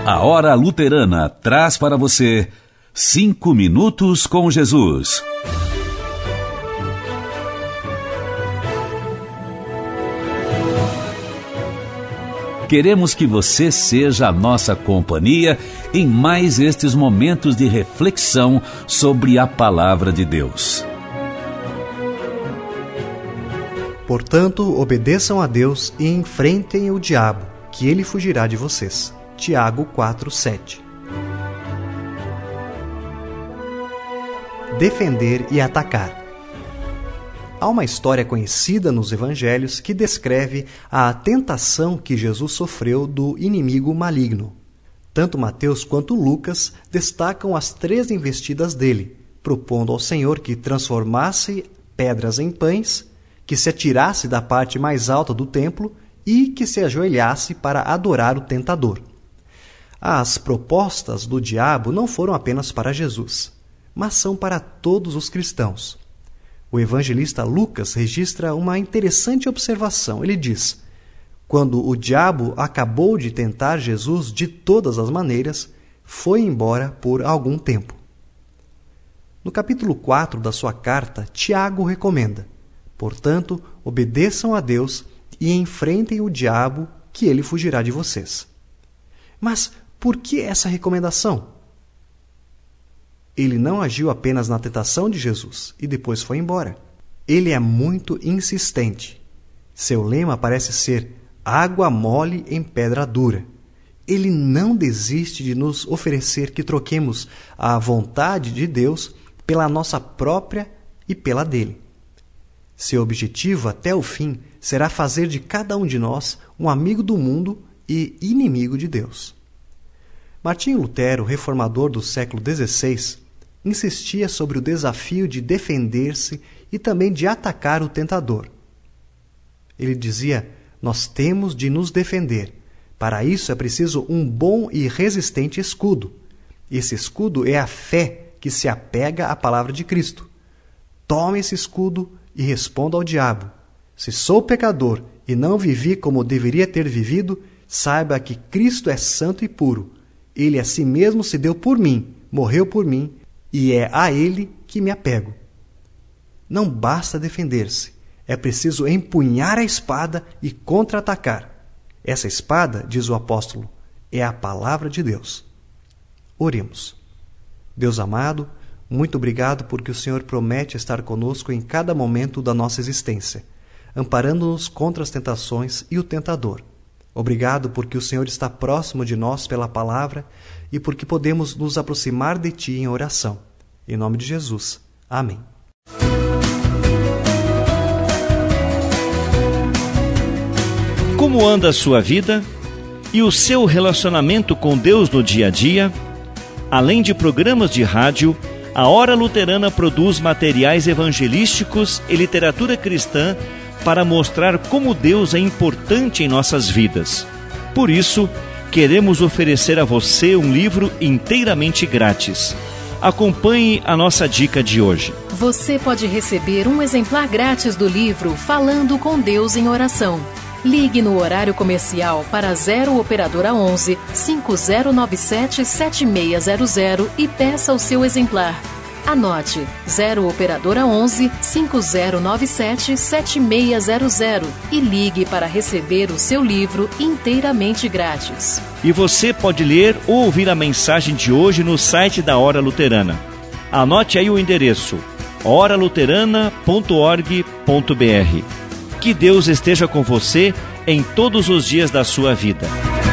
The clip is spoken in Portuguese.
A Hora Luterana traz para você 5 minutos com Jesus. Queremos que você seja a nossa companhia em mais estes momentos de reflexão sobre a Palavra de Deus. Portanto, obedeçam a Deus e enfrentem o diabo, que ele fugirá de vocês. Tiago 4:7. Defender e atacar. Há uma história conhecida nos evangelhos que descreve a tentação que Jesus sofreu do inimigo maligno. Tanto Mateus quanto Lucas destacam as 3 investidas dele, propondo ao Senhor que transformasse pedras em pães, que se atirasse da parte mais alta do templo e que se ajoelhasse para adorar o tentador. As propostas do diabo não foram apenas para Jesus, mas são para todos os cristãos. O evangelista Lucas registra uma interessante observação. Ele diz: quando o diabo acabou de tentar Jesus de todas as maneiras, foi embora por algum tempo. No capítulo 4 da sua carta, Tiago recomenda: portanto, obedeçam a Deus e enfrentem o diabo, que ele fugirá de vocês. Mas por que essa recomendação? Ele não agiu apenas na tentação de Jesus e depois foi embora. Ele é muito insistente. Seu lema parece ser água mole em pedra dura. Ele não desiste de nos oferecer que troquemos a vontade de Deus pela nossa própria e pela dele. Seu objetivo até o fim será fazer de cada um de nós um amigo do mundo e inimigo de Deus. Martinho Lutero, reformador do século XVI, insistia sobre o desafio de defender-se e também de atacar o tentador. Ele dizia: nós temos de nos defender. Para isso é preciso um bom e resistente escudo. Esse escudo é a fé que se apega à palavra de Cristo. Tome esse escudo e responda ao diabo: se sou pecador e não vivi como deveria ter vivido, saiba que Cristo é santo e puro. Ele a si mesmo se deu por mim, morreu por mim, e é a ele que me apego. Não basta defender-se, é preciso empunhar a espada e contra-atacar. Essa espada, diz o apóstolo, é a palavra de Deus. Oremos. Deus amado, muito obrigado porque o Senhor promete estar conosco em cada momento da nossa existência, amparando-nos contra as tentações e o tentador. Obrigado porque o Senhor está próximo de nós pela palavra e porque podemos nos aproximar de Ti em oração. Em nome de Jesus. Amém. Como anda a sua vida e o seu relacionamento com Deus no dia a dia? Além de programas de rádio, a Hora Luterana produz materiais evangelísticos e literatura cristã para mostrar como Deus é importante em nossas vidas. Por isso, queremos oferecer a você um livro inteiramente grátis. Acompanhe a nossa dica de hoje. Você pode receber um exemplar grátis do livro Falando com Deus em Oração. Ligue no horário comercial para 0 Operadora 11 5097 7600 e peça o seu exemplar. Anote 0 Operadora 11 5097 7600 e ligue para receber o seu livro inteiramente grátis. E você pode ler ou ouvir a mensagem de hoje no site da Hora Luterana. Anote aí o endereço: oraluterana.org.br. Que Deus esteja com você em todos os dias da sua vida.